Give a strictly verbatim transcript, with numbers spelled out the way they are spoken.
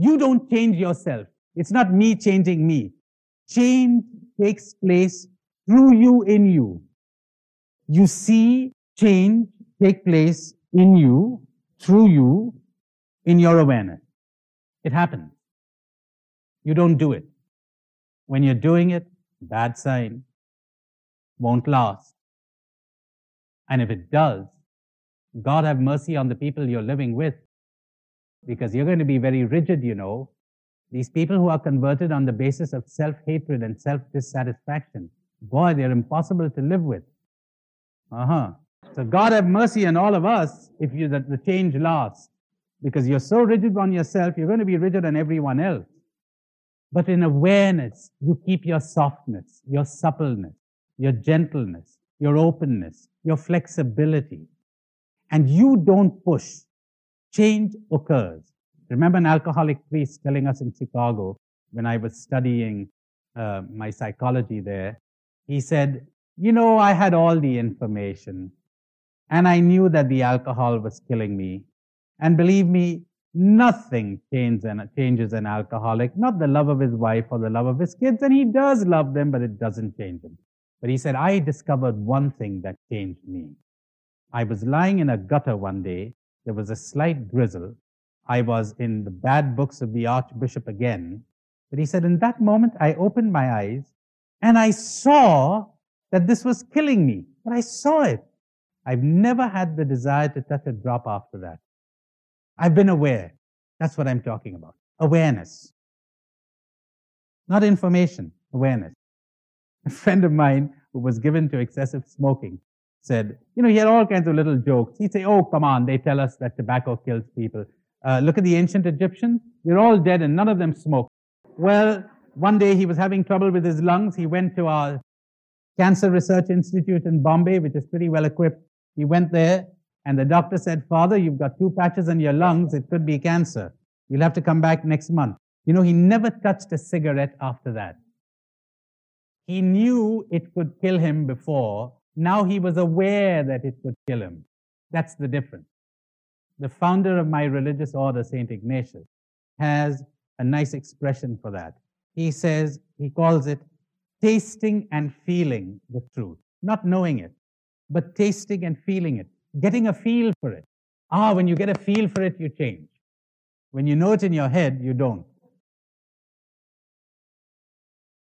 You don't change yourself. It's not me changing me. Change takes place through you, in you. You see change take place in you, through you, in your awareness. It happens. You don't do it. When you're doing it, bad sign, won't last. And if it does, God have mercy on the people you're living with, because you're going to be very rigid, you know. These people who are converted on the basis of self-hatred and self-dissatisfaction, boy, they're impossible to live with. Uh-huh. So God have mercy on all of us if you, that the change lasts. Because you're so rigid on yourself, you're going to be rigid on everyone else. But in awareness, you keep your softness, your suppleness, your gentleness, your openness, your flexibility. And you don't push. Change occurs. Remember an alcoholic priest telling us in Chicago, when I was studying uh, my psychology there, he said, you know, I had all the information, and I knew that the alcohol was killing me. And believe me, nothing changes an alcoholic, not the love of his wife or the love of his kids, and he does love them, but it doesn't change him. But he said, I discovered one thing that changed me. I was lying in a gutter one day. There was a slight drizzle. I was in the bad books of the Archbishop again. But he said, in that moment, I opened my eyes and I saw that this was killing me. But I saw it. I've never had the desire to touch a drop after that. I've been aware. That's what I'm talking about. Awareness. Not information, awareness. A friend of mine who was given to excessive smoking said, you know, he had all kinds of little jokes. He'd say, oh, come on, they tell us that tobacco kills people. Uh, look at the ancient Egyptians. They're all dead and none of them smoked. Well, one day he was having trouble with his lungs. He went to our Cancer Research Institute in Bombay, which is pretty well equipped. He went there and the doctor said, Father, you've got two patches on your lungs. It could be cancer. You'll have to come back next month. You know, he never touched a cigarette after that. He knew it could kill him before. Now he was aware that it could kill him. That's the difference. The founder of my religious order, Saint Ignatius, has a nice expression for that. He says, he calls it tasting and feeling the truth. Not knowing it, but tasting and feeling it. Getting a feel for it. Ah, when you get a feel for it, you change. When you know it in your head, you don't.